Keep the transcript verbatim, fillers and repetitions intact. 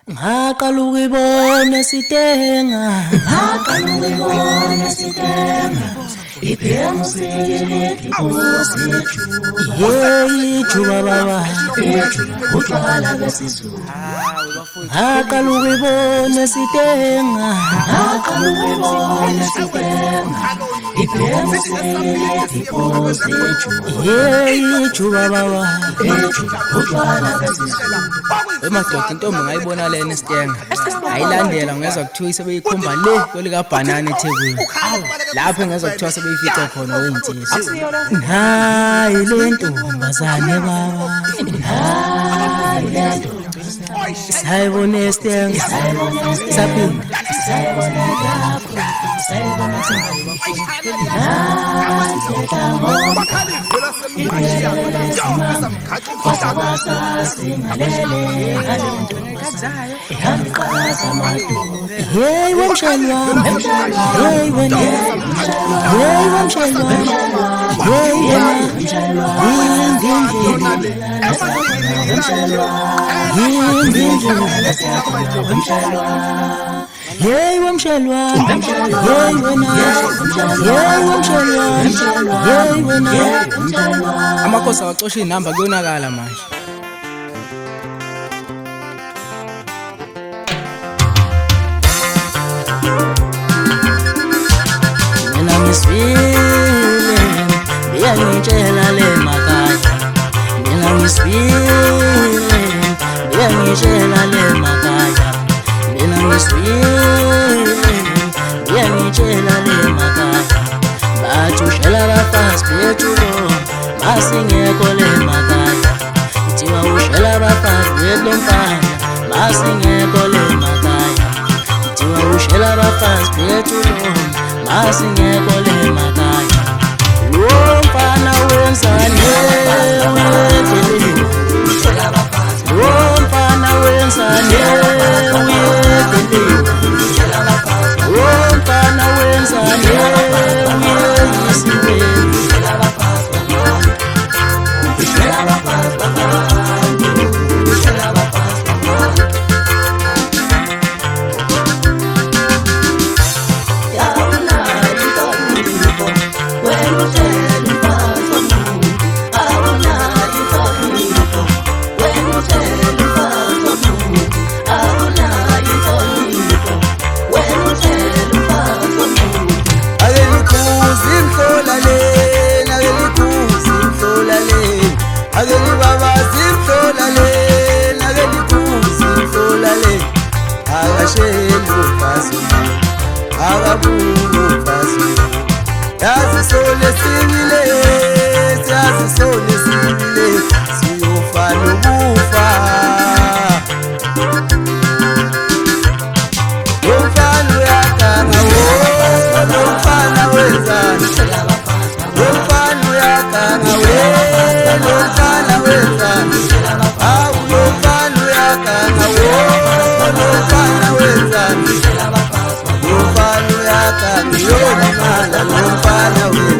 Ngaqala ukubona sitenga Ngaqala ukubona sitenga Iphemu sikeleti usethu Hey juba baba Ethu utwala besizulu Ngaqala ukubona sitenga Ngaqala ukubona sitenga Iphemu sikeleti usethu Hey juba baba Ethu utwala besizulu emadoda intombi ngayibona lena sitenga ayilandela ngezwe kuthiwa sebeyikhomba le kwelika banana eThekwini lapho ngezwe kuthiwa sebeyifica khona wensizwa hayi le ntombazane baba Hayi lento sayibona sitenga saphinda sayibona lapho sayibona hey wamshali wami hey wena hey wamshali wami hey Hey wamshali wami hey wena hey wamshali wami hey wena amakhosi awacosha inamba kuyonakala manje mina ngiswile ngiyangitshela le makaya mina ngiswile ngiyangitshela le makaya mina ngiswile ngiyangitshela le makaya bathi ushela abafazi bethu masingekho le makaya kuthiwa ushela abafazi bethu mfana masingekho le makaya kuthiwa ushela abafazi bethu masingekho le makaya lo mfana wenzani uyedleleni lo mfana wenzani uyedleleni lo mfana wenzani uyeyisibeni Ageli baba simhlola le nageli kuzi simhlola le akashelo fasi akabulo fasi yazisole simile yazisole simile siyofana ukufa umfana uyakanga wo umfana wenzani umfana uyakanga we Lomfana wenzani awu lomfana uyakanga wo lomfana wenzani lomfana uyakanga yona mala lomfana wenzani